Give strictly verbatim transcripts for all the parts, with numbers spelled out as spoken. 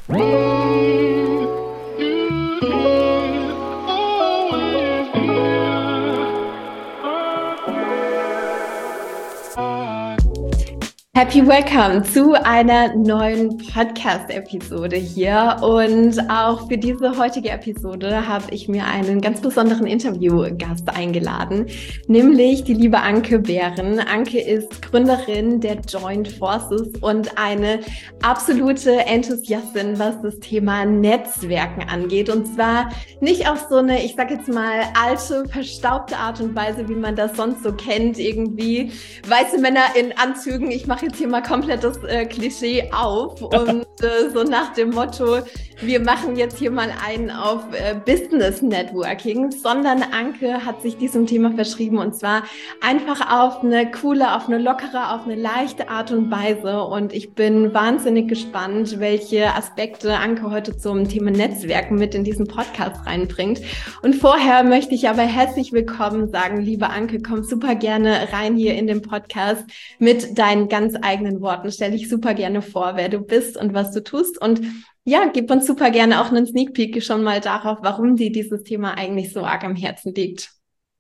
Happy Welcome zu einer neuen Podcast-Episode hier, und auch für diese heutige Episode habe ich mir einen ganz besonderen Interviewgast eingeladen, nämlich die liebe Anke Behren. Anke ist Gründerin der Joint Forces und eine absolute Enthusiastin, was das Thema Netzwerken angeht, und zwar nicht auf so eine, ich sag jetzt mal, alte, verstaubte Art und Weise, wie man das sonst so kennt, irgendwie weiße Männer in Anzügen, ich mache jetzt hier mal komplett das äh, Klischee auf und äh, so nach dem Motto, wir machen jetzt hier mal einen auf äh, Business Networking, sondern Anke hat sich diesem Thema verschrieben, und zwar einfach auf eine coole, auf eine lockere, auf eine leichte Art und Weise, und ich bin wahnsinnig gespannt, welche Aspekte Anke heute zum Thema Netzwerken mit in diesen Podcast reinbringt. Und vorher möchte ich aber herzlich willkommen sagen, liebe Anke, komm super gerne rein hier in den Podcast mit deinen ganz eigenen Worten. Stell dich super gerne vor, wer du bist und was du tust, und ja, gib uns super gerne auch einen Sneak Peek schon mal darauf, warum dir dieses Thema eigentlich so arg am Herzen liegt.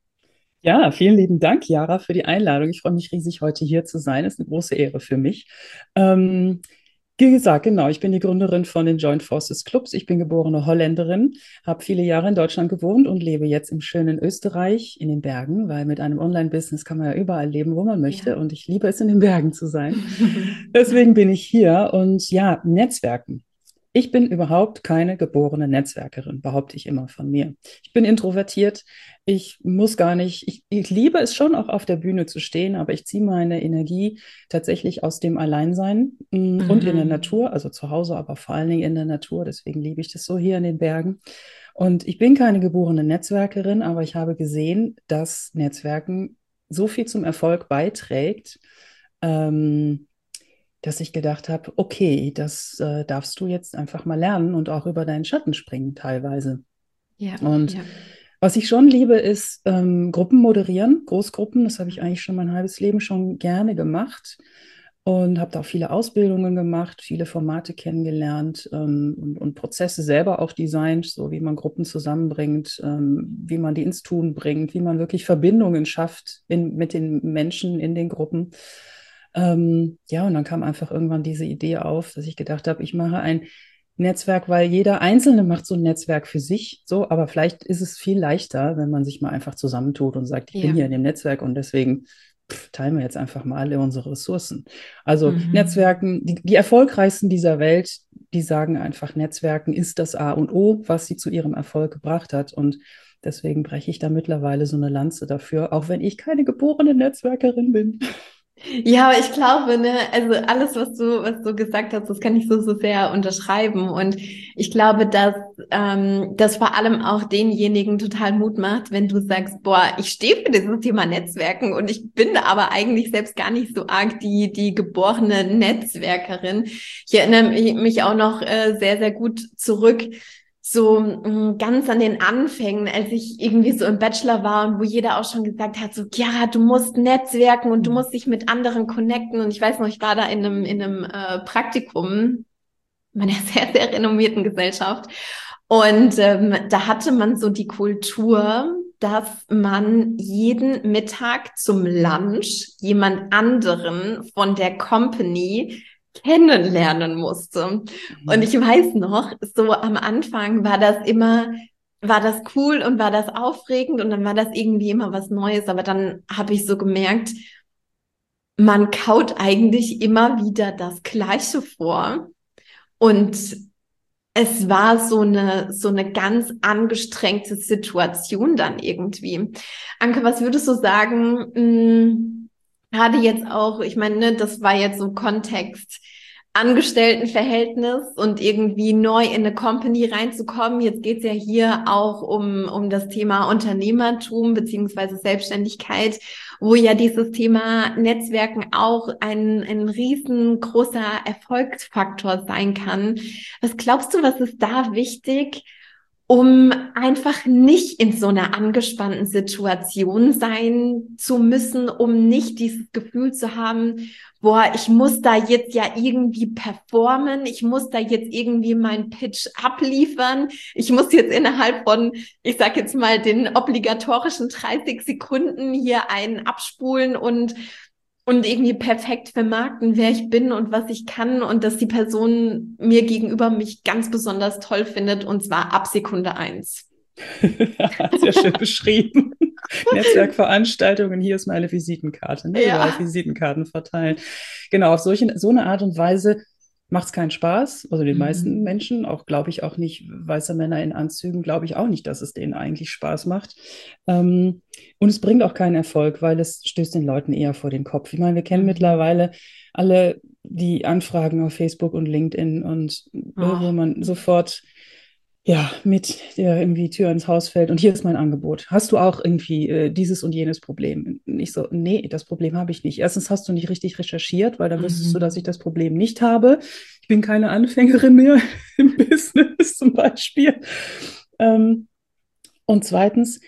Ja, vielen lieben Dank, Jara, für die Einladung. Ich freue mich riesig, heute hier zu sein. Das ist eine große Ehre für mich. Ähm, wie gesagt, genau, ich bin die Gründerin von den Joint Forces Clubs. Ich bin geborene Holländerin, habe viele Jahre in Deutschland gewohnt und lebe jetzt im schönen Österreich in den Bergen, weil mit einem Online-Business kann man ja überall leben, wo man möchte. Ja. Und ich liebe es, in den Bergen zu sein. Deswegen bin ich hier. Und ja, Netzwerken. Ich bin überhaupt keine geborene Netzwerkerin, behaupte ich immer von mir. Ich bin introvertiert. Ich muss gar nicht, ich, ich liebe es schon, auch auf der Bühne zu stehen, aber ich ziehe meine Energie tatsächlich aus dem Alleinsein mh, Mhm. und in der Natur, also zu Hause, aber vor allen Dingen in der Natur. Deswegen liebe ich das so hier in den Bergen. Und ich bin keine geborene Netzwerkerin, aber ich habe gesehen, dass Netzwerken so viel zum Erfolg beiträgt, ähm, dass ich gedacht habe, okay, das äh, darfst du jetzt einfach mal lernen und auch über deinen Schatten springen teilweise. Ja, Und ja. was ich schon liebe, ist ähm, Gruppen moderieren, Großgruppen. Das habe ich eigentlich schon mein halbes Leben schon gerne gemacht und habe da auch viele Ausbildungen gemacht, viele Formate kennengelernt ähm, und, und Prozesse selber auch designt, so wie man Gruppen zusammenbringt, ähm, wie man die ins Tun bringt, wie man wirklich Verbindungen schafft in, mit den Menschen in den Gruppen. Ähm, ja, und dann kam einfach irgendwann diese Idee auf, dass ich gedacht habe, ich mache ein Netzwerk, weil jeder Einzelne macht so ein Netzwerk für sich, so, aber vielleicht ist es viel leichter, wenn man sich mal einfach zusammentut und sagt, ich bin Ja. hier in dem Netzwerk und deswegen pff, teilen wir jetzt einfach mal alle unsere Ressourcen. Also Mhm. Netzwerken, die, die erfolgreichsten dieser Welt, die sagen einfach, Netzwerken ist das A und O, was sie zu ihrem Erfolg gebracht hat, und deswegen breche ich da mittlerweile so eine Lanze dafür, auch wenn ich keine geborene Netzwerkerin bin. Ja, aber ich glaube, ne, also alles, was du, was du gesagt hast, das kann ich so, so sehr unterschreiben. Und ich glaube, dass ähm, das vor allem auch denjenigen total Mut macht, wenn du sagst, boah, ich stehe für dieses Thema Netzwerken und ich bin aber eigentlich selbst gar nicht so arg die, die geborene Netzwerkerin. Ich erinnere mich auch noch äh, sehr, sehr gut zurück, so mh, ganz an den Anfängen, als ich irgendwie so im Bachelor war und wo jeder auch schon gesagt hat, so, Chiara, du musst netzwerken und du musst dich mit anderen connecten. Und ich weiß noch, ich war da in einem, in einem äh, Praktikum meiner sehr, sehr renommierten Gesellschaft. Und ähm, da hatte man so die Kultur, dass man jeden Mittag zum Lunch jemand anderen von der Company kennenlernen musste. Und ich weiß noch, so am Anfang war das immer, war das cool und war das aufregend und dann war das irgendwie immer was Neues. Aber dann habe ich so gemerkt, man kaut eigentlich immer wieder das Gleiche vor. Und es war so eine, so eine ganz angestrengte Situation dann irgendwie. Anke, was würdest du sagen, mh, gerade jetzt auch, ich meine, ne, das war jetzt so Kontext Angestelltenverhältnis und irgendwie neu in eine Company reinzukommen. Jetzt geht's ja hier auch um, um das Thema Unternehmertum beziehungsweise Selbstständigkeit, wo ja dieses Thema Netzwerken auch ein, ein riesengroßer Erfolgsfaktor sein kann. Was glaubst du, was ist da wichtig, um einfach nicht in so einer angespannten Situation sein zu müssen, um nicht dieses Gefühl zu haben, boah, ich muss da jetzt ja irgendwie performen, ich muss da jetzt irgendwie meinen Pitch abliefern, ich muss jetzt innerhalb von, ich sag jetzt mal, den obligatorischen dreißig Sekunden hier einen abspulen und und irgendwie perfekt vermarkten, wer ich bin und was ich kann und dass die Person mir gegenüber mich ganz besonders toll findet und zwar ab Sekunde eins. Sehr schön beschrieben. Netzwerkveranstaltungen, hier ist meine Visitenkarte, ne? Ja. Überall Visitenkarten verteilen. Genau, auf solche, so eine Art und Weise macht es keinen Spaß. Also den Mhm. meisten Menschen, auch glaube ich auch nicht, weiße Männer in Anzügen, glaube ich auch nicht, dass es denen eigentlich Spaß macht. Ähm, und es bringt auch keinen Erfolg, weil es stößt den Leuten eher vor den Kopf. Ich meine, wir kennen Mhm. mittlerweile alle die Anfragen auf Facebook und LinkedIn und Oh. äh, wo man sofort ja, mit der irgendwie Tür ins Haus fällt und hier ist mein Angebot. Hast du auch irgendwie äh, dieses und jenes Problem? Nicht so, nee, das Problem habe ich nicht. Erstens hast du nicht richtig recherchiert, weil dann wüsstest Mhm. du, dass ich das Problem nicht habe. Ich bin keine Anfängerin mehr im Business zum Beispiel. Ähm, und zweitens,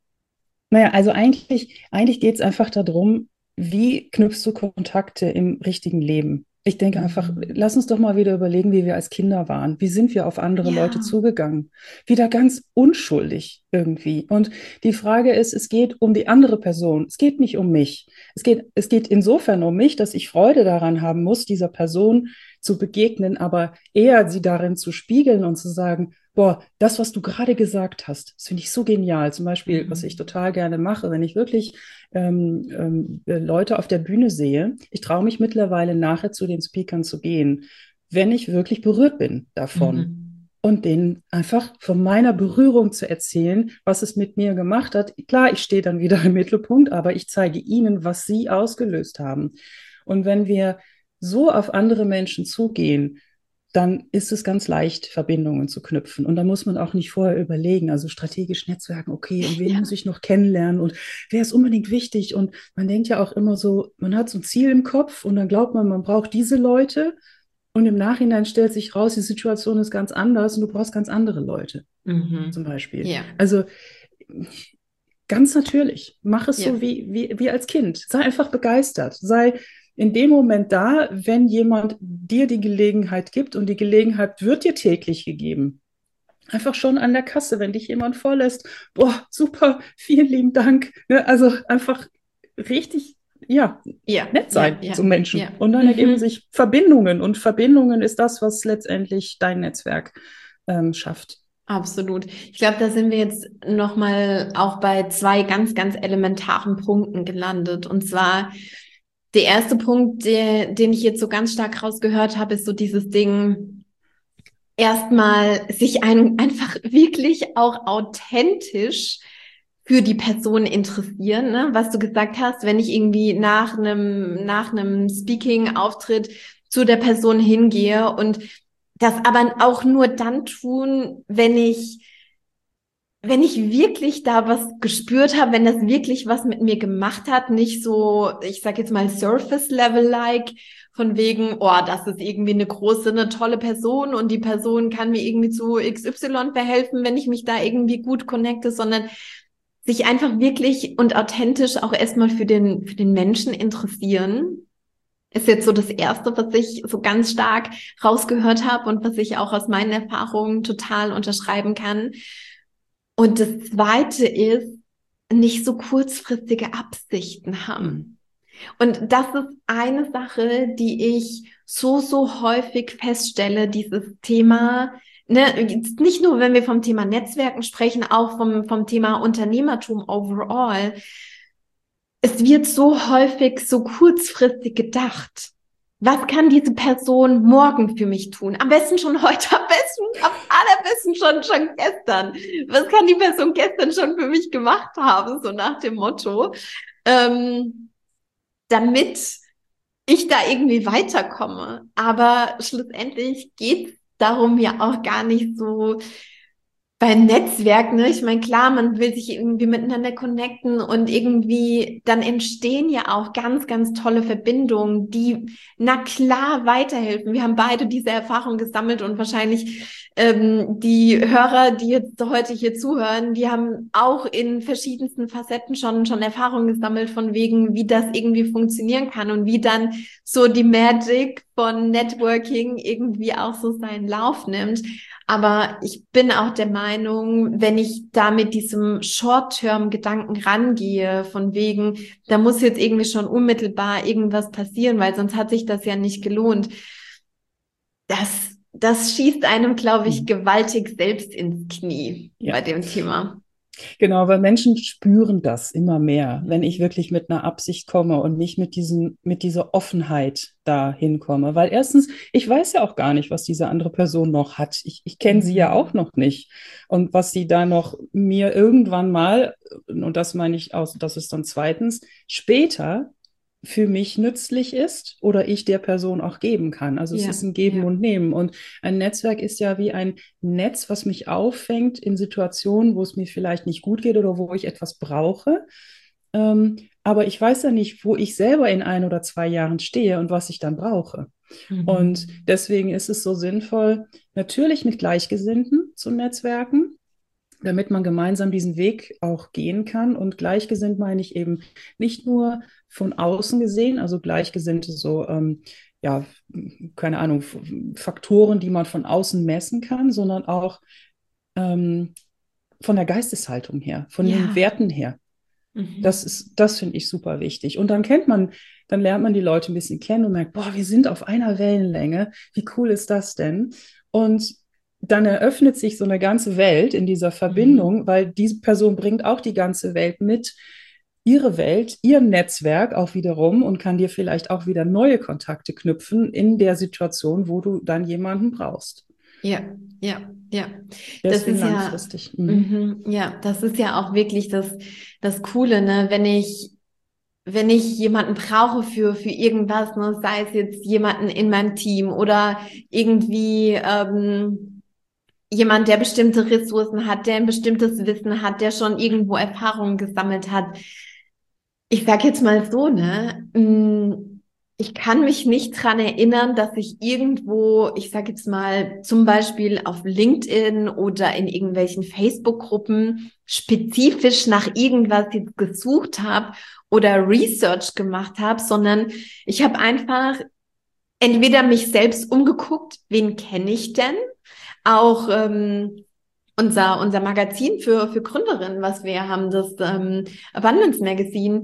naja, also eigentlich, eigentlich geht es einfach darum, wie knüpfst du Kontakte im richtigen Leben? Ich denke einfach, Mhm. lass uns doch mal wieder überlegen, wie wir als Kinder waren. Wie sind wir auf andere Ja. Leute zugegangen? Wieder ganz unschuldig irgendwie. Und die Frage ist, es geht um die andere Person. Es geht nicht um mich. Es geht, es geht insofern um mich, dass ich Freude daran haben muss, dieser Person zu begegnen, aber eher sie darin zu spiegeln und zu sagen, boah, das, was du gerade gesagt hast, das finde ich so genial. Zum Beispiel, Mhm. was ich total gerne mache, wenn ich wirklich ähm, ähm, Leute auf der Bühne sehe. Ich traue mich mittlerweile nachher zu den Speakern zu gehen, wenn ich wirklich berührt bin davon. Mhm. Und denen einfach von meiner Berührung zu erzählen, was es mit mir gemacht hat. Klar, ich stehe dann wieder im Mittelpunkt, aber ich zeige ihnen, was sie ausgelöst haben. Und wenn wir so auf andere Menschen zugehen, dann ist es ganz leicht, Verbindungen zu knüpfen. Und da muss man auch nicht vorher überlegen, also strategisch Netzwerken, okay, und wen Ja. muss ich noch kennenlernen und wer ist unbedingt wichtig? Und man denkt ja auch immer so, man hat so ein Ziel im Kopf und dann glaubt man, man braucht diese Leute. Und im Nachhinein stellt sich raus, die Situation ist ganz anders und du brauchst ganz andere Leute, Mhm. zum Beispiel. Ja. Also ganz natürlich, mach es Ja. so wie, wie, wie als Kind. Sei einfach begeistert. Sei in dem Moment da, wenn jemand dir die Gelegenheit gibt und die Gelegenheit wird dir täglich gegeben. Einfach schon an der Kasse, wenn dich jemand vorlässt, boah, super, vielen lieben Dank. Ne? Also einfach richtig, ja, Ja. nett Ja. sein Ja. zu Menschen. Ja. Und dann ergeben Mhm. sich Verbindungen und Verbindungen ist das, was letztendlich dein Netzwerk ähm, schafft. Absolut. Ich glaube, da sind wir jetzt nochmal auch bei zwei ganz, ganz elementaren Punkten gelandet. Und zwar der erste Punkt, der, den ich jetzt so ganz stark rausgehört habe, ist so dieses Ding, erstmal sich ein, einfach wirklich auch authentisch für die Person interessieren, ne? Was du gesagt hast, wenn ich irgendwie nach einem, nach einem Speaking-Auftritt zu der Person hingehe und das aber auch nur dann tun, wenn ich wenn ich wirklich da was gespürt habe, wenn das wirklich was mit mir gemacht hat, nicht so, ich sag jetzt mal Surface-Level-like, von wegen, oh, das ist irgendwie eine große, eine tolle Person und die Person kann mir irgendwie zu X Y verhelfen, wenn ich mich da irgendwie gut connecte, sondern sich einfach wirklich und authentisch auch erstmal für den, für den Menschen interessieren. Ist jetzt so das Erste, was ich so ganz stark rausgehört habe und was ich auch aus meinen Erfahrungen total unterschreiben kann. Und das Zweite ist, nicht so kurzfristige Absichten haben. Mhm. Und das ist eine Sache, die ich so, so häufig feststelle, dieses Thema, ne, nicht nur, wenn wir vom Thema Netzwerken sprechen, auch vom, vom Thema Unternehmertum overall. Es wird so häufig so kurzfristig gedacht. Was kann diese Person morgen für mich tun? Am besten schon heute, am besten, am allerbesten schon, schon gestern. Was kann die Person gestern schon für mich gemacht haben? So nach dem Motto. Ähm, damit ich da irgendwie weiterkomme. Aber schlussendlich geht es darum ja auch gar nicht so, Beim Netzwerk, ne, ich meine, klar, man will sich irgendwie miteinander connecten und irgendwie, dann entstehen ja auch ganz, ganz tolle Verbindungen, die, na klar, weiterhelfen. Wir haben beide diese Erfahrung gesammelt und wahrscheinlich ähm, die Hörer, die jetzt heute hier zuhören, die haben auch in verschiedensten Facetten schon, schon Erfahrungen gesammelt von wegen, wie das irgendwie funktionieren kann und wie dann so die Magic von Networking irgendwie auch so seinen Lauf nimmt. Aber ich bin auch der Meinung, wenn ich da mit diesem Short-Term-Gedanken rangehe, von wegen, da muss jetzt irgendwie schon unmittelbar irgendwas passieren, weil sonst hat sich das ja nicht gelohnt. Das, das schießt einem, glaube ich, gewaltig selbst ins Knie Ja. bei dem Thema. Genau, weil Menschen spüren das immer mehr, wenn ich wirklich mit einer Absicht komme und nicht mit diesem, mit dieser Offenheit da hinkomme. Weil erstens, ich weiß ja auch gar nicht, was diese andere Person noch hat. Ich, ich kenne sie ja auch noch nicht. Und was sie da noch mir irgendwann mal, und das meine ich aus, das ist dann zweitens, später für mich nützlich ist oder ich der Person auch geben kann. Also es Ja, ist ein Geben ja. und Nehmen. Und ein Netzwerk ist ja wie ein Netz, was mich auffängt in Situationen, wo es mir vielleicht nicht gut geht oder wo ich etwas brauche. Ähm, aber ich weiß ja nicht, wo ich selber in ein oder zwei Jahren stehe und was ich dann brauche. Mhm. Und deswegen ist es so sinnvoll, natürlich mit Gleichgesinnten zu netzwerken, damit man gemeinsam diesen Weg auch gehen kann. Und gleichgesinnt meine ich eben nicht nur von außen gesehen, also Gleichgesinnte so, ähm, ja, keine Ahnung, Faktoren, die man von außen messen kann, sondern auch ähm, von der Geisteshaltung her, von Ja. den Werten her. Mhm. Das ist, das finde ich super wichtig. Und dann kennt man, dann lernt man die Leute ein bisschen kennen und merkt, boah, wir sind auf einer Wellenlänge. Wie cool ist das denn? Und dann eröffnet sich so eine ganze Welt in dieser Verbindung, Mhm. weil diese Person bringt auch die ganze Welt mit, ihre Welt, ihr Netzwerk auch wiederum und kann dir vielleicht auch wieder neue Kontakte knüpfen in der Situation, wo du dann jemanden brauchst. Ja, ja, ja. Das Deswegen ist ja, langfristig. Mhm. mhm, ja, das ist ja auch wirklich das, das Coole, ne? Wenn ich, wenn ich jemanden brauche für, für irgendwas, ne? Sei es jetzt jemanden in meinem Team oder irgendwie, ähm, jemand, der bestimmte Ressourcen hat, der ein bestimmtes Wissen hat, der schon irgendwo Erfahrungen gesammelt hat. Ich sag jetzt mal so, ne? mm, Ich kann mich nicht dran erinnern, dass ich irgendwo, ich sag jetzt mal, zum Beispiel auf LinkedIn oder in irgendwelchen Facebook-Gruppen spezifisch nach irgendwas jetzt gesucht habe oder Research gemacht habe, sondern ich habe einfach entweder mich selbst umgeguckt, wen kenne ich denn? Auch ähm, unser, unser Magazin für, für Gründerinnen, was wir haben, das ähm, Abundance Magazine,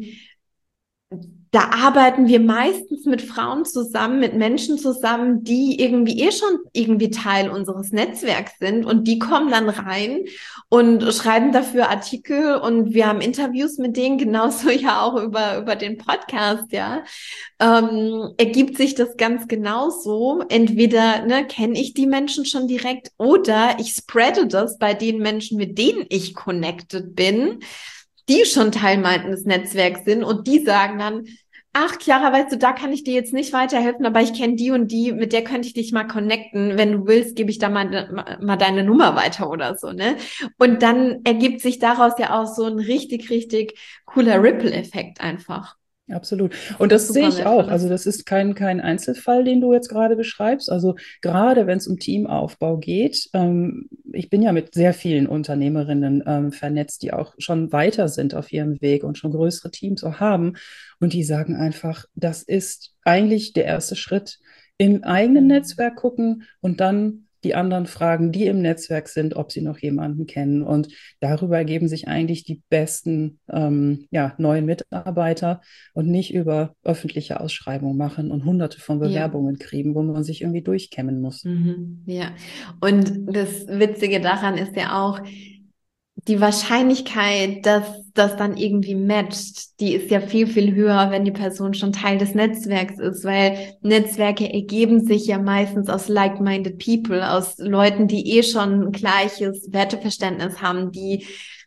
da arbeiten wir meistens mit Frauen zusammen, mit Menschen zusammen, die irgendwie eh schon irgendwie Teil unseres Netzwerks sind und die kommen dann rein und schreiben dafür Artikel und wir haben Interviews mit denen, genauso ja auch über, über den Podcast, ja. Ähm, ergibt sich das ganz genauso. Entweder ne, kenne ich die Menschen schon direkt oder ich spreade das bei den Menschen, mit denen ich connected bin, die schon Teil meines Netzwerks sind und die sagen dann, ach, Chiara, weißt du, da kann ich dir jetzt nicht weiterhelfen, aber ich kenne die und die, mit der könnte ich dich mal connecten. Wenn du willst, gebe ich da mal, mal deine Nummer weiter oder so, ne? Und dann ergibt sich daraus ja auch so ein richtig, richtig cooler Ripple-Effekt einfach. Absolut. Und das sehe ich auch. Also das ist kein, kein Einzelfall, den du jetzt gerade beschreibst. Also gerade wenn es um Teamaufbau geht, ähm, ich bin ja mit sehr vielen Unternehmerinnen ähm, vernetzt, die auch schon weiter sind auf ihrem Weg und schon größere Teams auch haben. Und die sagen einfach, das ist eigentlich der erste Schritt. Im eigenen Netzwerk gucken und dann die anderen fragen, die im Netzwerk sind, ob sie noch jemanden kennen. Und darüber ergeben sich eigentlich die besten ähm, ja, neuen Mitarbeiter und nicht über öffentliche Ausschreibungen machen und hunderte von Bewerbungen ja. kriegen, wo man sich irgendwie durchkämmen muss. Mhm, ja, und das Witzige daran ist ja auch, die Wahrscheinlichkeit, dass das dann irgendwie matcht, die ist ja viel, viel höher, wenn die Person schon Teil des Netzwerks ist, weil Netzwerke ergeben sich ja meistens aus like-minded people, aus Leuten, die eh schon ein gleiches Werteverständnis haben, die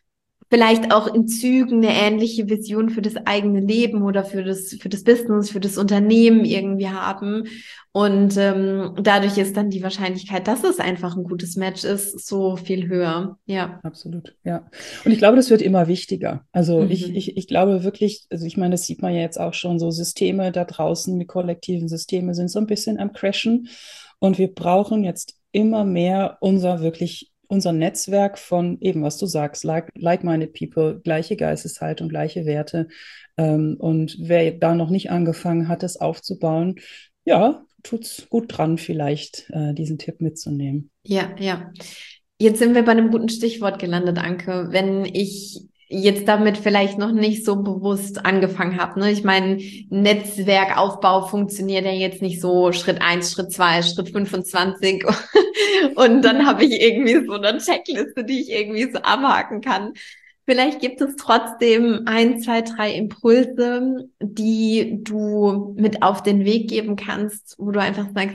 vielleicht auch in Zügen eine ähnliche Vision für das eigene Leben oder für das, für das Business, für das Unternehmen irgendwie haben. Und ähm, dadurch ist dann die Wahrscheinlichkeit, dass es einfach ein gutes Match ist, so viel höher. Ja. Absolut, ja. Und ich glaube, das wird immer wichtiger. Also ich, Mhm. ich, ich glaube wirklich, also ich meine, das sieht man ja jetzt auch schon, so Systeme da draußen, die kollektiven Systeme sind so ein bisschen am Crashen. Und wir brauchen jetzt immer mehr unser wirklich, unser Netzwerk von eben, was du sagst, like, like-minded people, gleiche Geisteshaltung, gleiche Werte. Ähm, und wer da noch nicht angefangen hat, das aufzubauen, ja, tut's gut dran, vielleicht äh, diesen Tipp mitzunehmen. Ja, ja. Jetzt sind wir bei einem guten Stichwort gelandet, Anke. Wenn ich jetzt damit vielleicht noch nicht so bewusst angefangen habe, ne? Ich meine, Netzwerkaufbau funktioniert ja jetzt nicht so Schritt eins, Schritt zwei, Schritt fünfundzwanzig und dann habe ich irgendwie so eine Checkliste, die ich irgendwie so abhaken kann. Vielleicht gibt es trotzdem ein, zwei, drei Impulse, die du mit auf den Weg geben kannst, wo du einfach sagst,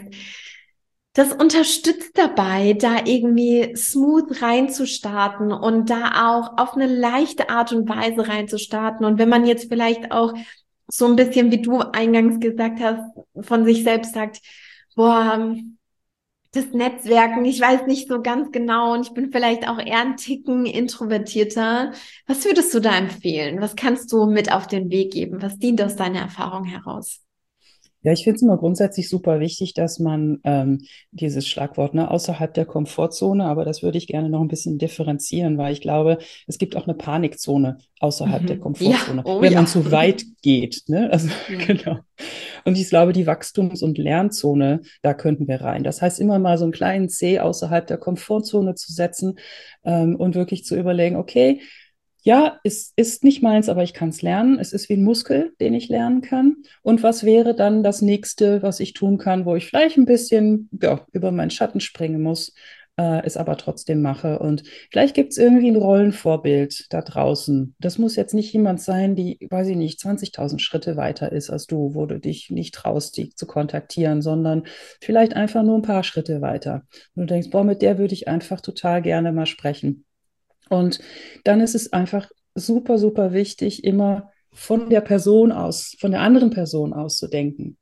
das unterstützt dabei, da irgendwie smooth reinzustarten und da auch auf eine leichte Art und Weise reinzustarten. Und wenn man jetzt vielleicht auch so ein bisschen, wie du eingangs gesagt hast, von sich selbst sagt, boah, das Netzwerken, ich weiß nicht so ganz genau und ich bin vielleicht auch eher ein Ticken introvertierter. Was würdest du da empfehlen? Was kannst du mit auf den Weg geben? Was dient aus deiner Erfahrung heraus? Ja, ich finde es immer grundsätzlich super wichtig, dass man ähm, dieses Schlagwort, ne, außerhalb der Komfortzone, aber das würde ich gerne noch ein bisschen differenzieren, weil ich glaube, es gibt auch eine Panikzone außerhalb der Mhm. Ja, Komfortzone, oh wenn man ja. zu weit geht. Ne? Also Ja. genau. Und ich glaube, die Wachstums- und Lernzone, da könnten wir rein. Das heißt, immer mal so einen kleinen C außerhalb der Komfortzone zu setzen ähm, und wirklich zu überlegen, okay, ja, es ist nicht meins, aber ich kann es lernen. Es ist wie ein Muskel, den ich lernen kann. Und was wäre dann das nächste, was ich tun kann, wo ich vielleicht ein bisschen ja, über meinen Schatten springen muss, äh, es aber trotzdem mache. Und vielleicht gibt es irgendwie ein Rollenvorbild da draußen. Das muss jetzt nicht jemand sein, die, weiß ich nicht, zwanzigtausend Schritte weiter ist als du, wo du dich nicht traust, die zu kontaktieren, sondern vielleicht einfach nur ein paar Schritte weiter. Und du denkst, boah, mit der würde ich einfach total gerne mal sprechen. Und dann ist es einfach super, super wichtig, immer von der Person aus, von der anderen Person aus zu denken.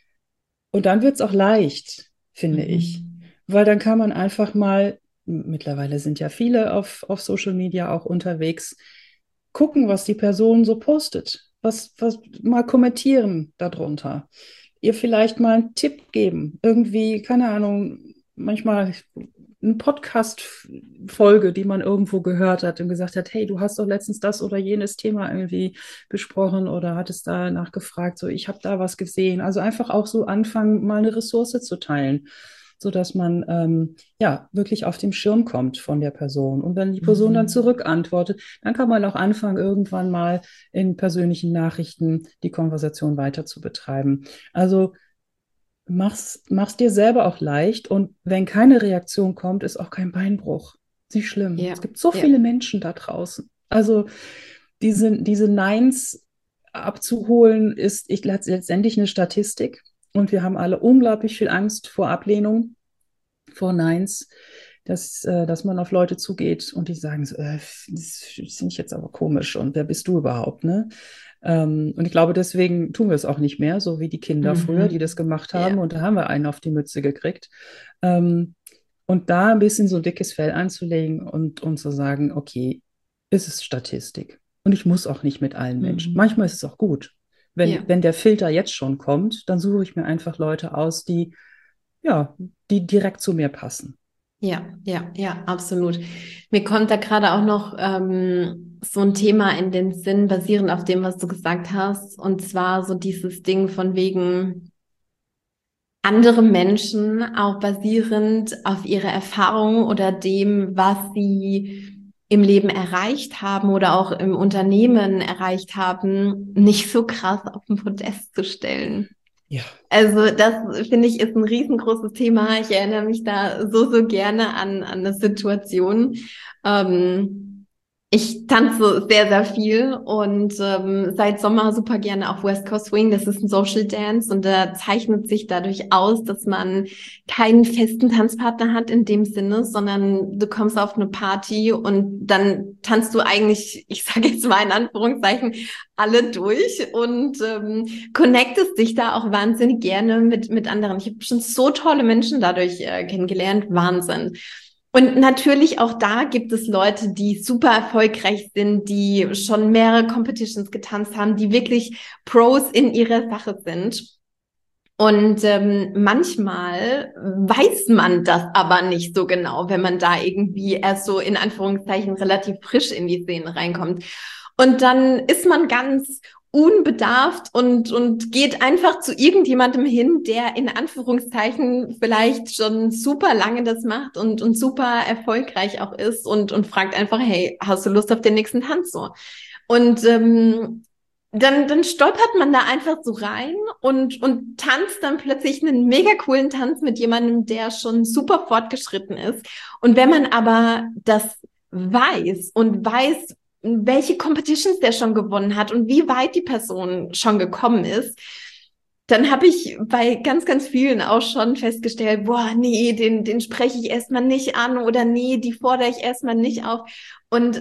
Und dann wird es auch leicht, finde ich. Mhm. Weil dann kann man einfach mal, mittlerweile sind ja viele auf, auf Social Media auch unterwegs, gucken, was die Person so postet. Was, was mal kommentieren darunter. Ihr vielleicht mal einen Tipp geben. Irgendwie, keine Ahnung, manchmal eine Podcast-Folge, die man irgendwo gehört hat und gesagt hat, hey, du hast doch letztens das oder jenes Thema irgendwie besprochen oder hattest da nachgefragt, so ich habe da was gesehen. Also einfach auch so anfangen, mal eine Ressource zu teilen, sodass man ähm, ja wirklich auf dem Schirm kommt von der Person. Und wenn die Person dann Mhm. zurückantwortet, dann kann man auch anfangen, irgendwann mal in persönlichen Nachrichten die Konversation weiter zu betreiben. Also mach's, mach's dir selber auch leicht und wenn keine Reaktion kommt, ist auch kein Beinbruch. Nicht schlimm. Es Ja, gibt so ja. viele Menschen da draußen. Also diese, diese Neins abzuholen, ist ich, letztendlich eine Statistik. Und wir haben alle unglaublich viel Angst vor Ablehnung, vor Neins, dass, äh, dass man auf Leute zugeht und die sagen so, äh, das finde ich jetzt aber komisch und wer bist du überhaupt, ne? Ähm, und ich glaube, deswegen tun wir es auch nicht mehr, so wie die Kinder früher, die das Mhm. gemacht haben. Ja, Und da haben wir einen auf die Mütze gekriegt. Ähm, und da ein bisschen so ein dickes Fell anzulegen und, und zu sagen, okay, es ist Statistik. Und ich muss auch nicht mit allen Menschen. mhm. Manchmal ist es auch gut. Wenn, Ja, wenn der Filter jetzt schon kommt, dann suche ich mir einfach Leute aus, die, ja, die direkt zu mir passen. ja, ja, ja, absolut. Mir kommt da gerade auch noch ähm, so ein Thema in den Sinn, basierend auf dem, was du gesagt hast, und zwar so dieses Ding von wegen andere Menschen auch basierend auf ihrer Erfahrung oder dem, was sie im Leben erreicht haben oder auch im Unternehmen erreicht haben, nicht so krass auf den Podest zu stellen. Ja, Also das finde ich ist ein riesengroßes Thema. Ich erinnere mich da so, so gerne an, an eine Situation. Ähm, Ich tanze sehr, sehr viel und ähm, seit Sommer super gerne auf West Coast Swing. Das ist ein Social Dance und da zeichnet sich dadurch aus, dass man keinen festen Tanzpartner hat in dem Sinne, sondern du kommst auf eine Party und dann tanzt du eigentlich, ich sage jetzt mal in Anführungszeichen, alle durch und ähm, connectest dich da auch wahnsinnig gerne mit mit anderen. Ich habe schon so tolle Menschen dadurch äh, kennengelernt. Wahnsinn. Und natürlich auch da gibt es Leute, die super erfolgreich sind, die schon mehrere Competitions getanzt haben, die wirklich Pros in ihrer Sache sind. Und ähm, manchmal weiß man das aber nicht so genau, wenn man da irgendwie erst so in Anführungszeichen relativ frisch in die Szene reinkommt. Und dann ist man ganz unbedarft und und geht einfach zu irgendjemandem hin, der in Anführungszeichen vielleicht schon super lange das macht und und super erfolgreich auch ist und und fragt einfach, hey, hast du Lust auf den nächsten Tanz so? Und ähm, dann dann stolpert man da einfach so rein und und tanzt dann plötzlich einen mega coolen Tanz mit jemandem, der schon super fortgeschritten ist. Und wenn man aber das weiß und weiß, welche Competitions der schon gewonnen hat und wie weit die Person schon gekommen ist, dann habe ich bei ganz, ganz vielen auch schon festgestellt, boah, nee, den, den spreche ich erstmal nicht an oder nee, die fordere ich erstmal nicht auf. Und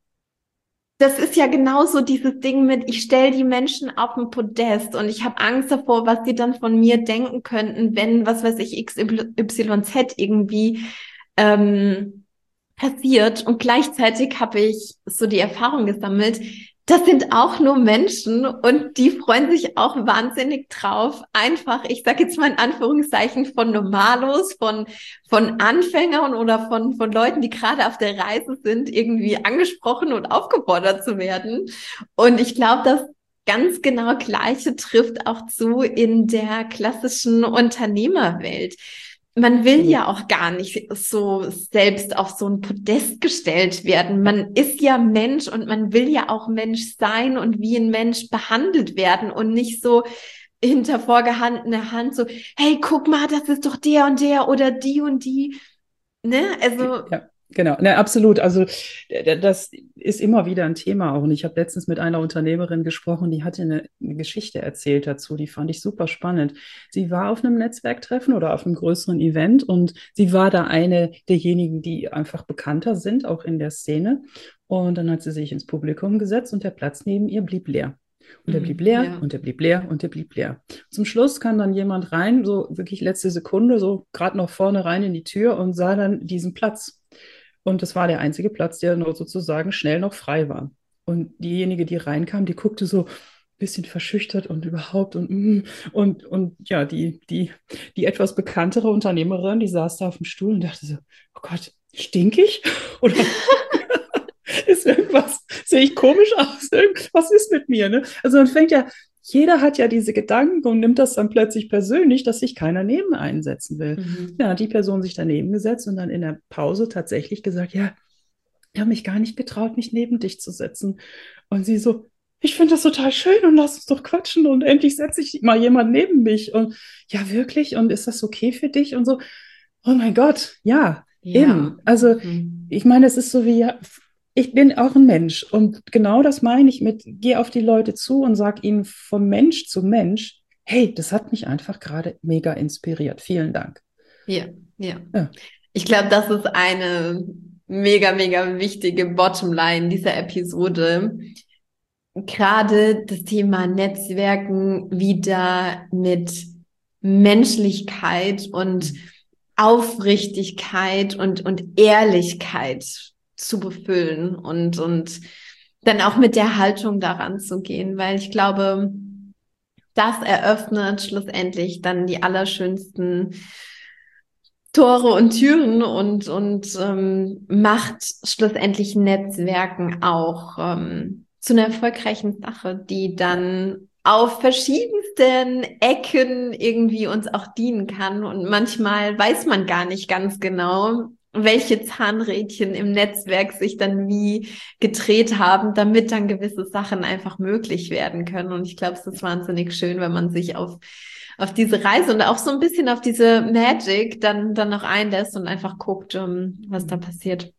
das ist ja genauso dieses Ding mit, ich stelle die Menschen auf ein Podest und ich habe Angst davor, was die dann von mir denken könnten, wenn, was weiß ich, X Y Z irgendwie ähm, passiert. Und gleichzeitig habe ich so die Erfahrung gesammelt, das sind auch nur Menschen und die freuen sich auch wahnsinnig drauf. Einfach, ich sage jetzt mal in Anführungszeichen, von Normalos, von von Anfängern oder von von Leuten, die gerade auf der Reise sind, irgendwie angesprochen und aufgefordert zu werden. Und ich glaube, das ganz genau Gleiche trifft auch zu in der klassischen Unternehmerwelt. Man will ja auch gar nicht so selbst auf so ein Podest gestellt werden. Man ist ja Mensch und man will ja auch Mensch sein und wie ein Mensch behandelt werden und nicht so hinter vorgehaltener Hand so, hey, guck mal, das ist doch der und der oder die und die. Ne? Also, Ja, genau. Ne, absolut. Also d- das ist immer wieder ein Thema auch. Und ich habe letztens mit einer Unternehmerin gesprochen, die hatte eine, eine Geschichte erzählt dazu, die fand ich super spannend. Sie war auf einem Netzwerktreffen oder auf einem größeren Event und sie war da eine derjenigen, die einfach bekannter sind, auch in der Szene. Und dann hat sie sich ins Publikum gesetzt und der Platz neben ihr blieb leer. Und er blieb leer ja. und er blieb leer und er blieb leer. Zum Schluss kam dann jemand rein, so wirklich letzte Sekunde, so gerade noch vorne rein in die Tür und sah dann diesen Platz. Und das war der einzige Platz, der nur sozusagen schnell noch frei war. Und diejenige, die reinkam, die guckte so ein bisschen verschüchtert und überhaupt und mm, und, und ja, die, die, die etwas bekanntere Unternehmerin, die saß da auf dem Stuhl und dachte so, oh Gott, stink ich? Oder ist irgendwas, sehe ich komisch aus? Was ist mit mir? Ne? Also man fängt ja, jeder hat ja diese Gedanken und nimmt das dann plötzlich persönlich, dass sich keiner neben einsetzen will. Mhm. Ja, hat die Person sich daneben gesetzt und dann in der Pause tatsächlich gesagt, ja, ich habe mich gar nicht getraut, mich neben dich zu setzen. Und sie so, ich finde das total schön und lass uns doch quatschen und endlich setze ich mal jemand neben mich. Und ja, wirklich? Und ist das okay für dich? Und so, oh mein Gott, ja, Ja. eben. Also Mhm. ich meine, es ist so wie, ja, ich bin auch ein Mensch und genau das meine ich mit, geh auf die Leute zu und sag ihnen vom Mensch zu Mensch, hey, das hat mich einfach gerade mega inspiriert. Vielen Dank. Ja, ja. Ja. Ich glaube, das ist eine mega, mega wichtige Bottomline dieser Episode. Gerade das Thema Netzwerken wieder mit Menschlichkeit und Aufrichtigkeit und, und Ehrlichkeit zu befüllen und, und dann auch mit der Haltung daran zu gehen, weil ich glaube, das eröffnet schlussendlich dann die allerschönsten Tore und Türen und, und ähm, macht schlussendlich Netzwerken auch ähm, zu einer erfolgreichen Sache, die dann auf verschiedensten Ecken irgendwie uns auch dienen kann. Und manchmal weiß man gar nicht ganz genau, welche Zahnrädchen im Netzwerk sich dann wie gedreht haben, damit dann gewisse Sachen einfach möglich werden können. Und ich glaube, es ist wahnsinnig schön, wenn man sich auf auf diese Reise und auch so ein bisschen auf diese Magic dann, dann noch einlässt und einfach guckt, um, was da passiert.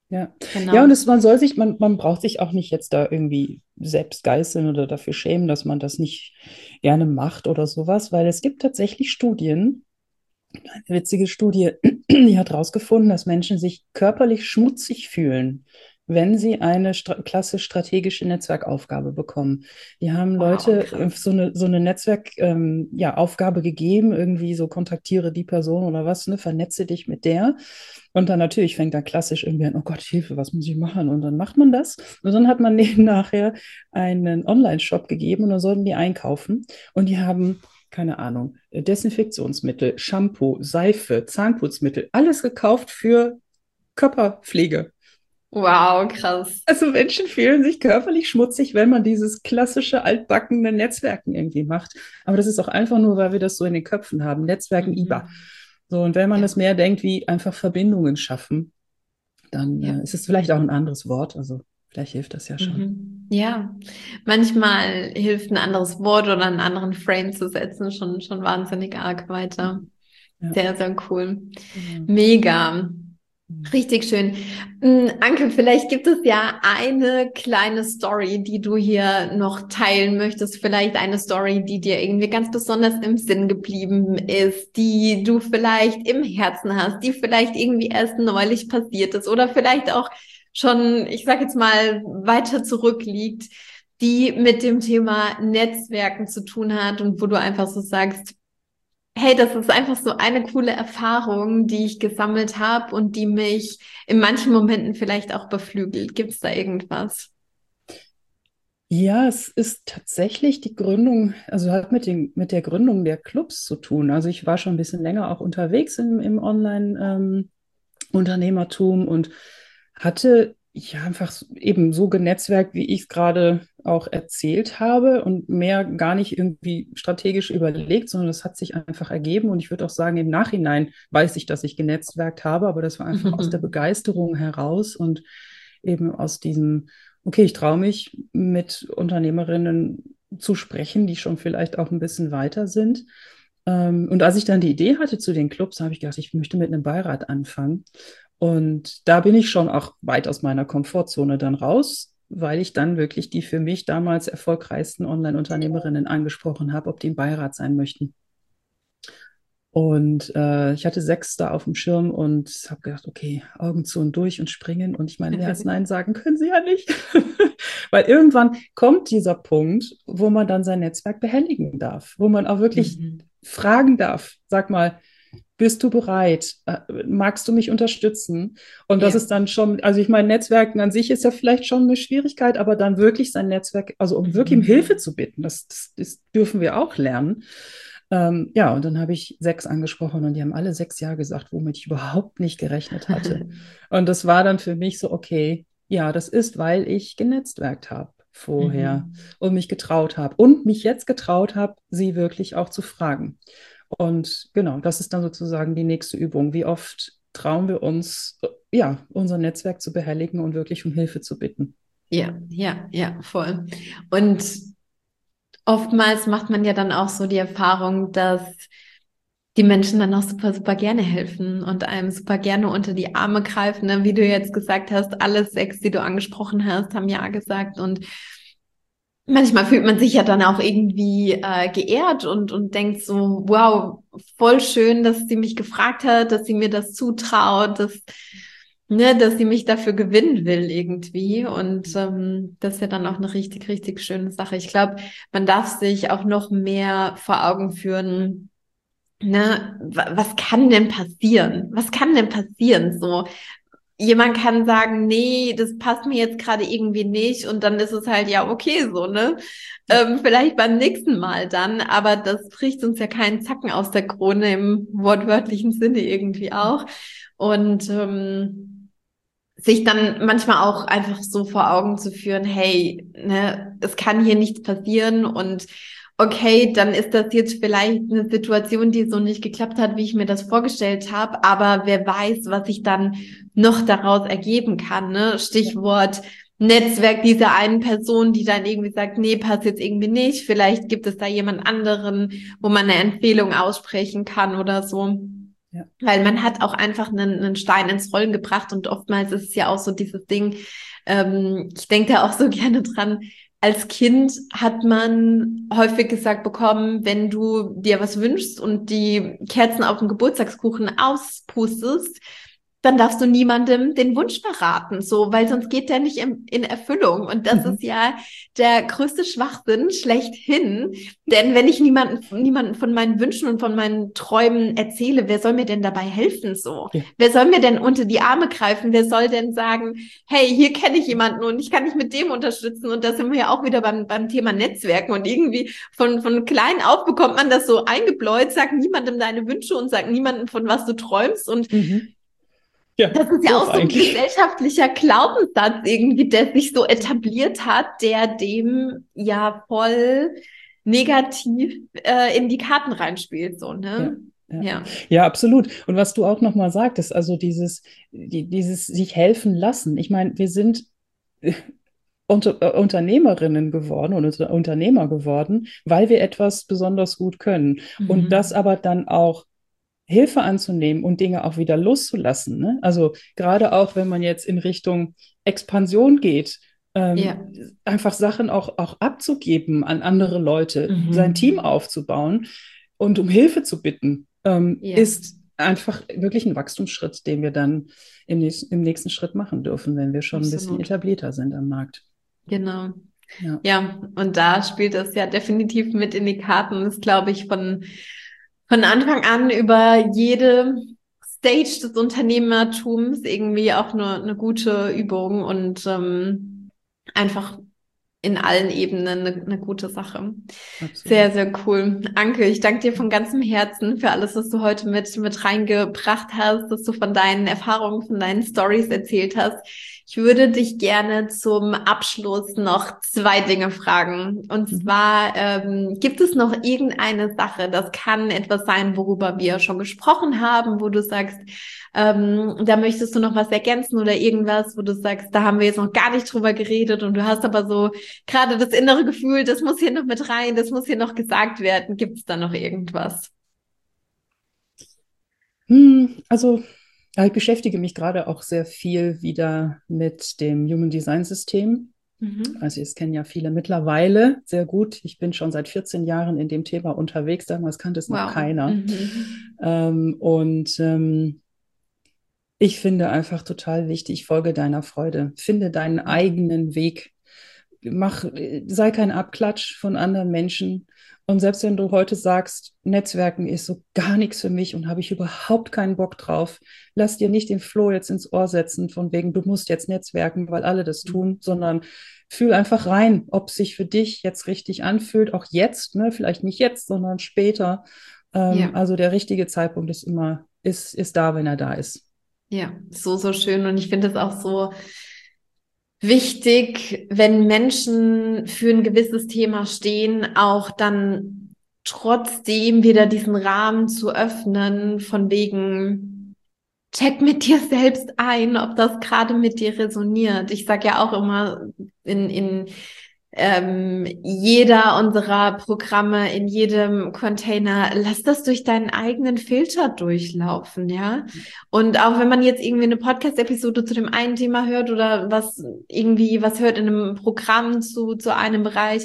Ja, ja, und Genau. es, man soll sich, man, man braucht sich auch nicht jetzt da irgendwie selbst geißeln oder dafür schämen, dass man das nicht gerne macht oder sowas, weil es gibt tatsächlich Studien, eine witzige Studie, die hat herausgefunden, dass Menschen sich körperlich schmutzig fühlen, wenn sie eine stra klasse strategische Netzwerkaufgabe bekommen. Die haben Wow, Leute äh, krass. so eine, so eine Netzwerk, ähm, ja, Aufgabe gegeben, irgendwie so kontaktiere die Person oder was, ne, vernetze dich mit der. Und dann natürlich fängt dann klassisch irgendwie an, oh Gott, Hilfe, was muss ich machen? Und dann macht man das. Und dann hat man denen nachher einen Online-Shop gegeben und dann sollten die einkaufen. Und die haben keine Ahnung, Desinfektionsmittel, Shampoo, Seife, Zahnputzmittel, alles gekauft für Körperpflege. Wow, krass. Also Menschen fühlen sich körperlich schmutzig, wenn man dieses klassische altbackene Netzwerken irgendwie macht. Aber das ist auch einfach nur, weil wir das so in den Köpfen haben. Netzwerken, I B A. Mhm. So, und wenn man Ja, das mehr denkt, wie einfach Verbindungen schaffen, dann ja. äh, ist es vielleicht auch ein anderes Wort. Also vielleicht hilft das ja schon. Mhm. Ja, manchmal hilft ein anderes Wort oder einen anderen Frame zu setzen schon, schon wahnsinnig arg weiter. Ja, Sehr, sehr cool. genau. Mega. Richtig schön. Mm, Anke, vielleicht gibt es ja eine kleine Story, die du hier noch teilen möchtest. Vielleicht eine Story, die dir irgendwie ganz besonders im Sinn geblieben ist, die du vielleicht im Herzen hast, die vielleicht irgendwie erst neulich passiert ist oder vielleicht auch schon, ich sag jetzt mal, weiter zurückliegt, die mit dem Thema Netzwerken zu tun hat und wo du einfach so sagst, hey, das ist einfach so eine coole Erfahrung, die ich gesammelt habe und die mich in manchen Momenten vielleicht auch beflügelt. Gibt es da irgendwas? Ja, es ist tatsächlich die Gründung, also hat mit den, mit der Gründung der Clubs zu tun. Also ich war schon ein bisschen länger auch unterwegs im, im Online-Unternehmertum und hatte ja einfach so- eben so genetzwerkt, wie ich es gerade auch erzählt habe und mehr gar nicht irgendwie strategisch überlegt, sondern das hat sich einfach ergeben. Und ich würde auch sagen, im Nachhinein weiß ich, dass ich genetzwerkt habe, aber das war einfach aus der Begeisterung heraus und eben aus diesem okay, ich traue mich, mit Unternehmerinnen zu sprechen, die schon vielleicht auch ein bisschen weiter sind. Ähm, und als ich dann die Idee hatte zu den Clubs, habe ich gedacht, ich möchte mit einem Beirat anfangen. Und da bin ich schon auch weit aus meiner Komfortzone dann raus, weil ich dann wirklich die für mich damals erfolgreichsten Online-Unternehmerinnen angesprochen habe, ob die im Beirat sein möchten. Und äh, ich hatte sechs da auf dem Schirm und habe gedacht, okay, Augen zu und durch und springen. Und ich meine, mehr als Nein sagen können sie ja nicht. Weil irgendwann kommt dieser Punkt, wo man dann sein Netzwerk behelligen darf, wo man auch wirklich Mhm. fragen darf. Sag mal, bist du bereit? Äh, Magst du mich unterstützen? Und das Ja. ist dann schon, also ich meine, Netzwerken an sich ist ja vielleicht schon eine Schwierigkeit, aber dann wirklich sein Netzwerk, also um wirklich um Hilfe Mhm. zu bitten, das, das, das dürfen wir auch lernen. Ähm, ja, und dann habe ich sechs angesprochen und die haben alle sechs Ja gesagt, womit ich überhaupt nicht gerechnet hatte. Und das war dann für mich so, okay, ja, das ist, weil ich genetzwerkt habe vorher Mhm. und mich getraut habe und mich jetzt getraut habe, sie wirklich auch zu fragen. Und genau, das ist dann sozusagen die nächste Übung. Wie oft trauen wir uns, ja, unser Netzwerk zu behelligen und wirklich um Hilfe zu bitten? Ja, ja, ja, voll. Und oftmals macht man ja dann auch so die Erfahrung, dass die Menschen dann auch super, super gerne helfen und einem super gerne unter die Arme greifen. Ne? Wie du jetzt gesagt hast, alle sechs, die du angesprochen hast, haben ja gesagt. Und manchmal fühlt man sich ja dann auch irgendwie äh, geehrt und, und denkt so, wow, voll schön, dass sie mich gefragt hat, dass sie mir das zutraut, dass, ne, dass sie mich dafür gewinnen will irgendwie. Und ähm, das ist ja dann auch eine richtig, richtig schöne Sache. Ich glaube, man darf sich auch noch mehr vor Augen führen, ne, wa- was kann denn passieren? Was kann denn passieren? So, jemand kann sagen, nee, das passt mir jetzt gerade irgendwie nicht und dann ist es halt ja okay so, ne? Ja. Ähm, vielleicht beim nächsten Mal dann, aber das bricht uns ja keinen Zacken aus der Krone im wortwörtlichen Sinne irgendwie auch. Und ähm, sich dann manchmal auch einfach so vor Augen zu führen, hey, ne, es kann hier nichts passieren und okay, dann ist das jetzt vielleicht eine Situation, die so nicht geklappt hat, wie ich mir das vorgestellt habe, aber wer weiß, was sich dann noch daraus ergeben kann, ne? Stichwort Netzwerk dieser einen Person, die dann irgendwie sagt, nee, passt jetzt irgendwie nicht, vielleicht gibt es da jemand anderen, wo man eine Empfehlung aussprechen kann oder so. Ja. Weil man hat auch einfach einen, einen Stein ins Rollen gebracht und oftmals ist es ja auch so dieses Ding, ähm, ich denke da auch so gerne dran, als Kind hat man häufig gesagt bekommen, wenn du dir was wünschst und die Kerzen auf dem Geburtstagskuchen auspustest, dann darfst du niemandem den Wunsch verraten, so, weil sonst geht der nicht in, in Erfüllung. Und das Mhm. ist ja der größte Schwachsinn schlechthin. Denn wenn ich niemanden, niemanden von meinen Wünschen und von meinen Träumen erzähle, wer soll mir denn dabei helfen, so? Ja. Wer soll mir denn unter die Arme greifen? Wer soll denn sagen, hey, hier kenne ich jemanden und ich kann dich mit dem unterstützen? Und da sind wir ja auch wieder beim, beim Thema Netzwerken. Und irgendwie von, von klein auf bekommt man das so eingebläut, sag niemandem deine Wünsche und sag niemandem, von was du träumst. Und Mhm. Ja, das ist ja doof auch so ein eigentlich. gesellschaftlicher Glaubenssatz irgendwie, der sich so etabliert hat, der dem ja voll negativ äh, in die Karten reinspielt, so, Ja, ne? ja. Ja. Ja, absolut. Und was du auch nochmal sagtest, also dieses, die, dieses sich helfen lassen. Ich meine, wir sind äh, unter, äh, Unternehmerinnen geworden oder Unternehmer geworden, weil wir etwas besonders gut können. Und das Mhm. aber dann auch Hilfe anzunehmen und Dinge auch wieder loszulassen. Ne? Also gerade auch, wenn man jetzt in Richtung Expansion geht, Ja. ähm, einfach Sachen auch, auch abzugeben an andere Leute, sein Team Mhm. aufzubauen und um Hilfe zu bitten, ähm, Ja, ist einfach wirklich ein Wachstumsschritt, den wir dann im nächsten, im nächsten Schritt machen dürfen, wenn wir schon ein bisschen absolut. etablierter sind am Markt. Genau. Ja. Ja, und da spielt das ja definitiv mit in die Karten. Das glaube ich von, von Anfang an über jede Stage des Unternehmertums irgendwie auch nur eine gute Übung und ähm, einfach in allen Ebenen eine, eine gute Sache. Sehr, Absolut. sehr cool. Anke, ich danke dir von ganzem Herzen für alles, was du heute mit, mit reingebracht hast, dass du von deinen Erfahrungen, von deinen Stories erzählt hast. Ich würde dich gerne zum Abschluss noch zwei Dinge fragen. Und Mhm. zwar, ähm, gibt es noch irgendeine Sache, das kann etwas sein, worüber wir schon gesprochen haben, wo du sagst, ähm, da möchtest du noch was ergänzen oder irgendwas, wo du sagst, da haben wir jetzt noch gar nicht drüber geredet und du hast aber so gerade das innere Gefühl, das muss hier noch mit rein, das muss hier noch gesagt werden. Gibt es da noch irgendwas? Hm, also, ja, ich beschäftige mich gerade auch sehr viel wieder mit dem Human Design System. Mhm. Also, es kennen ja viele mittlerweile sehr gut. Ich bin schon seit vierzehn Jahren in dem Thema unterwegs. Damals kannte es noch Wow. keiner. Mhm. Ähm, und ähm, ich finde einfach total wichtig, folge deiner Freude. Finde deinen eigenen Weg. Mach, sei kein Abklatsch von anderen Menschen. Und selbst wenn du heute sagst, Netzwerken ist so gar nichts für mich und habe ich überhaupt keinen Bock drauf, lass dir nicht den Floh jetzt ins Ohr setzen, von wegen, du musst jetzt netzwerken, weil alle das tun, sondern fühl einfach rein, ob es sich für dich jetzt richtig anfühlt, auch jetzt, ne? Vielleicht nicht jetzt, sondern später. Ähm, Ja, also der richtige Zeitpunkt ist immer, ist, ist da, wenn er da ist. ja, so, so schön. Und ich finde es auch so wichtig, wenn Menschen für ein gewisses Thema stehen, auch dann trotzdem wieder diesen Rahmen zu öffnen, von wegen, check mit dir selbst ein, ob das gerade mit dir resoniert. Ich sage ja auch immer in, in ähm, jeder unserer Programme, in jedem Container, lass das durch deinen eigenen Filter durchlaufen, ja. Und auch wenn man jetzt irgendwie eine Podcast-Episode zu dem einen Thema hört oder was irgendwie was hört in einem Programm zu, zu einem Bereich,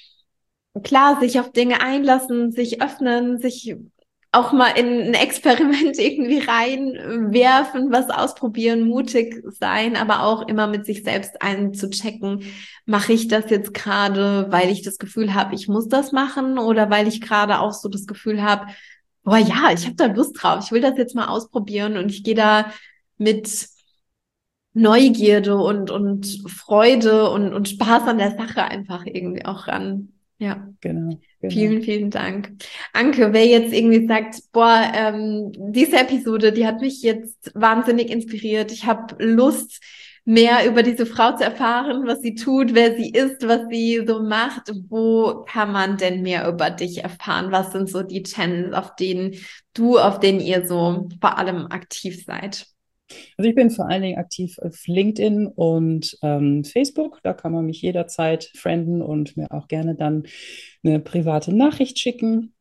klar, sich auf Dinge einlassen, sich öffnen, sich auch mal in ein Experiment irgendwie reinwerfen, was ausprobieren, mutig sein, aber auch immer mit sich selbst einzuchecken, mache ich das jetzt gerade, weil ich das Gefühl habe, ich muss das machen oder weil ich gerade auch so das Gefühl habe, boah ja, ich habe da Lust drauf, ich will das jetzt mal ausprobieren und ich gehe da mit Neugierde und, und Freude und, und Spaß an der Sache einfach irgendwie auch ran. Ja. Genau, genau. Vielen, vielen Dank. Anke, wer jetzt irgendwie sagt, boah, ähm, diese Episode, die hat mich jetzt wahnsinnig inspiriert. Ich habe Lust, mehr über diese Frau zu erfahren, was sie tut, wer sie ist, was sie so macht. Wo kann man denn mehr über dich erfahren? Was sind so die Channels, auf denen du, auf denen ihr so vor allem aktiv seid? Also ich bin vor allen Dingen aktiv auf LinkedIn und ähm, Facebook. Da kann man mich jederzeit frienden und mir auch gerne dann eine private Nachricht schicken.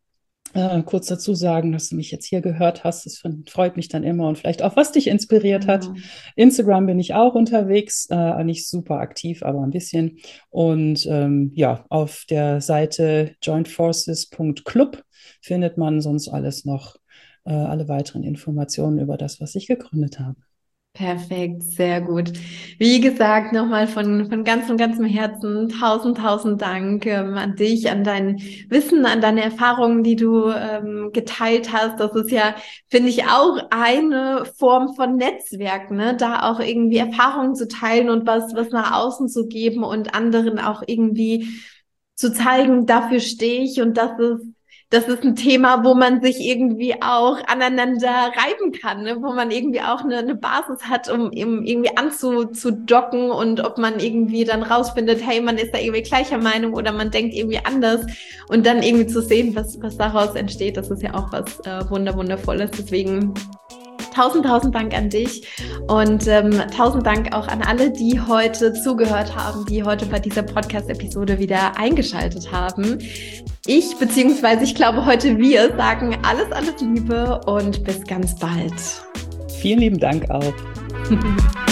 äh, kurz dazu sagen, dass du mich jetzt hier gehört hast. Das freut mich dann immer und vielleicht auch, was dich inspiriert hat. Ja. Instagram bin ich auch unterwegs, äh, nicht super aktiv, aber ein bisschen. Und ähm, ja, auf der Seite joint forces punkt club findet man sonst alles noch, äh, alle weiteren Informationen über das, was ich gegründet habe. Perfekt, sehr gut. Wie gesagt, nochmal von, von ganzem, ganzem Herzen tausend, tausend Dank ähm, an dich, an dein Wissen, an deine Erfahrungen, die du ähm, geteilt hast. Das ist ja, finde ich, auch eine Form von Netzwerk, ne? Da auch irgendwie Erfahrungen zu teilen und was, was nach außen zu geben und anderen auch irgendwie zu zeigen, dafür stehe ich und das ist das ist ein Thema, wo man sich irgendwie auch aneinander reiben kann, ne? Wo man irgendwie auch eine, eine Basis hat, um, um irgendwie anzudocken und ob man irgendwie dann rausfindet, hey, man ist da irgendwie gleicher Meinung oder man denkt irgendwie anders und dann irgendwie zu sehen, was, was daraus entsteht, das ist ja auch was äh, wunder, wundervolles. Deswegen tausend, tausend Dank an dich und ähm, tausend Dank auch an alle, die heute zugehört haben, die heute bei dieser Podcast-Episode wieder eingeschaltet haben. Ich, beziehungsweise ich glaube heute wir, sagen alles, alles Liebe und bis ganz bald. Vielen lieben Dank auch.